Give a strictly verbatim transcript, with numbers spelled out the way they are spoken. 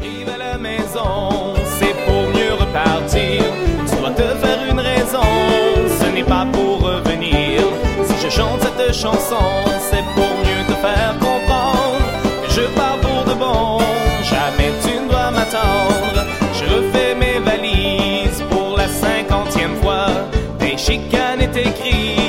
J'arrive à la maison, c'est pour mieux repartir. Tu dois te faire une raison, ce n'est pas pour revenir. Si je chante cette chanson, c'est pour mieux te faire comprendre que je pars pour de bon. Jamais tu ne dois m'attendre. Je refais mes valises pour la cinquantième fois. Des chicanes et tes cris